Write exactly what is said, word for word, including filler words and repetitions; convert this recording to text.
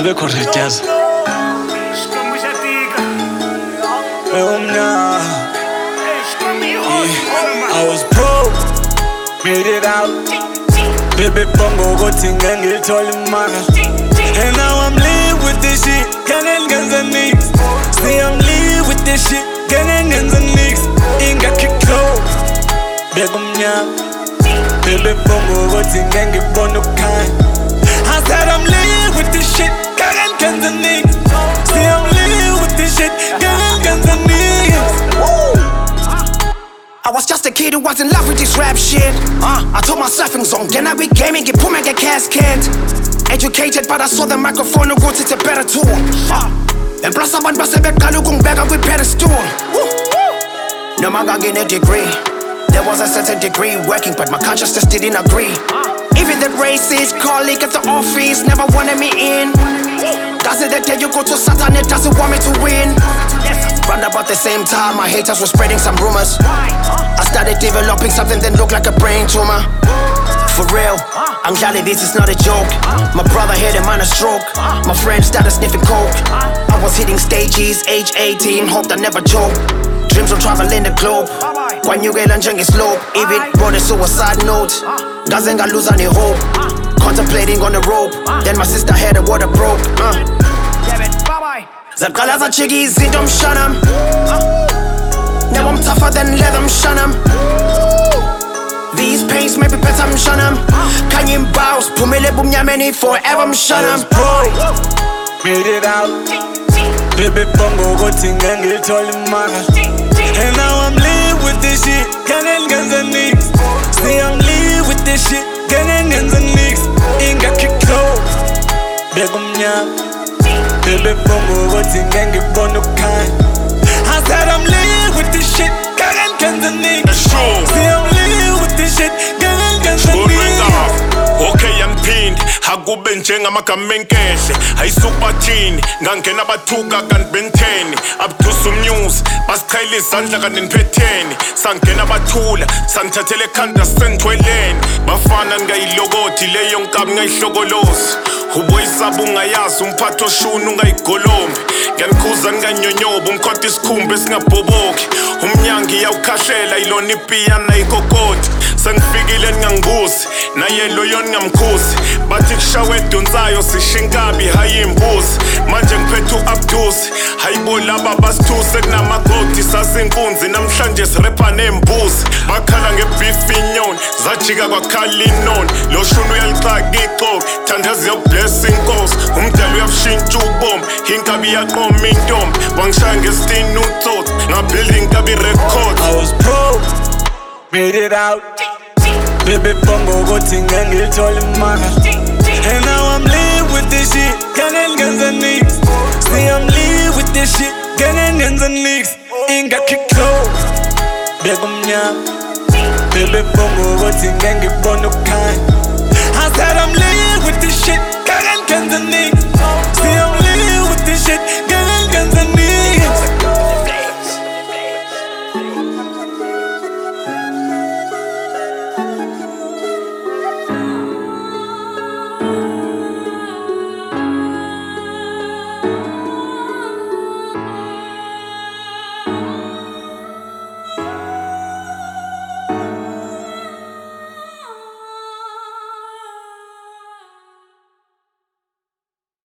abekho rejazz I was broke, made it out. Baby bongo got in and get all in man. And now I'm live with this shit, can't get the nicks. See I'm live with this shit, can't get the nicks. Ain't got kick close, begum ya. Baby bongo got in and get bono kind. I said I'm live with this shit, can't get the nicks. See I'm live with this shit, can't get the nicks. I was just a kid who was in love with this rap shit. uh, I told myself in song, can I be gaming, get put a casket. Educated but I saw the microphone and wrote it's a better tool. uh, And plus abantu basebekhala ukungibeka kwi-pedestal. No man got getting a degree. There was a certain degree working but my consciousness didn't agree. Even the racist colleague at the office never wanted me in. Does it the day you go to Satan, it doesn't want me to win. Round about the same time, my haters were spreading some rumors. I started developing something that looked like a brain tumor. For real, I'm glad this is not a joke. My brother had a minor stroke. My friend started sniffing coke. I was hitting stages, age eighteen, hoped I never choke. Dreams of traveling the globe. Kwanyukela njengeslope. Even wrote a suicide note. Doesn't got lose any hope. Contemplating on the rope. Then my sister had a water broke. uh. Zaqala zachiki izinto mshanam. Now I'm tougher than leather mshanam. These pains may be better mshanam. Kanye mbaus phumele bumnyameni forever mshanam. Made it out. Baby bongo got in and get all in man. And now I'm live with this shit, can't get the nicks. See I'm live with this shit, can't get the nicks. Ain't got kick close, begum ya. Baby bongo got in and get bono kind. I said I'm live with this shit, can't get the nicks. See I'm live with this shit, can't get the nicks. Okay angiphindi akube njengamagama enkehle ayisubathini ngangena bathuka kanti bentheni abdusa umnews basichayela izandla kanti niphetheni sangena bathula sangithathele ekhanda sengithweleni bafana ngayilokoti leyo nkabi ngayihlokolozi uboyisaba ungayazi umphatho shuni ungayigolombi ngiyanikhuza nganyonyoba umkhotha isikhumba esingabhoboki umnyangi yawukhahlela ilona ipiyana ikokoti sengifikile ngingangibuzi nayelo yona ngamkhuzi bathi kushawe edonsayo sishinkabi hayi imbuzi manje ngiphethe uAbdusi hayibo laba basithuse kunamagodi sasinkunzi namhlanje sirepa nembuzi bakhala ngebeef inyoni zajika kwakhala inoni lo shunu uyalixaka ixoki thandazi yokubless inkosi umdali uyabushintsha ubomi inkabi yaqoma intombi wangishaya ngesitini utsotsi ngabuilding kabi record. I was broke, made it out. Baby bongo got in and get all in man. And now I'm live with this shit, can't get the nicks. See I'm live with this shit, can't get the nicks. Ain't got kick close, begum ya. Baby bongo got in and get bono kind. I said I'm live with this shit, can't get the nicks.